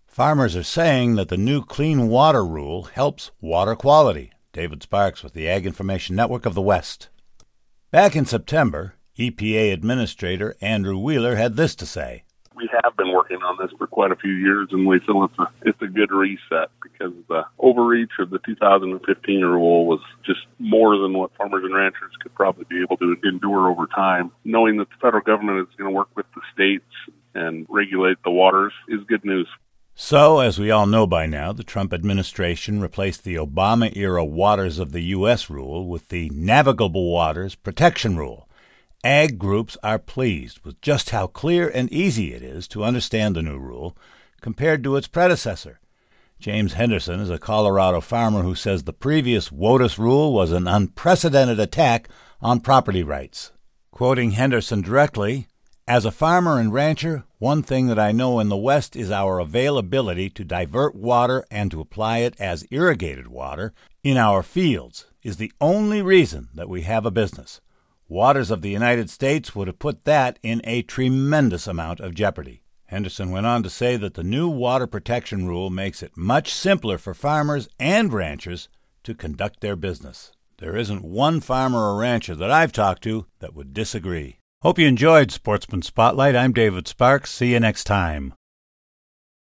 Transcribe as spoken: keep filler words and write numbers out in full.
Farmers are saying that the new Clean Water Rule helps water quality. David Sparks with the Ag Information Network of the West. Back in September, E P A Administrator Andrew Wheeler had this to say. We have been working on this for quite a few years, and we feel it's a, it's a good reset because the overreach of the two thousand fifteen rule was just more than what farmers and ranchers could probably be able to endure over time. Knowing that the federal government is going to work with the states and regulate the waters is good news. So, as we all know by now, the Trump administration replaced the Obama-era Waters of the U S rule with the Navigable Waters Protection Rule. Ag groups are pleased with just how clear and easy it is to understand the new rule compared to its predecessor. James Henderson is a Colorado farmer who says the previous WOTUS rule was an unprecedented attack on property rights. Quoting Henderson directly, "As a farmer and rancher, one thing that I know in the West is our availability to divert water and to apply it as irrigated water in our fields is the only reason that we have a business. Waters of the United States would have put that in a tremendous amount of jeopardy." Henderson went on to say that the new water protection rule makes it much simpler for farmers and ranchers to conduct their business. There isn't one farmer or rancher that I've talked to that would disagree. Hope you enjoyed Sportsman Spotlight. I'm David Sparks. See you next time.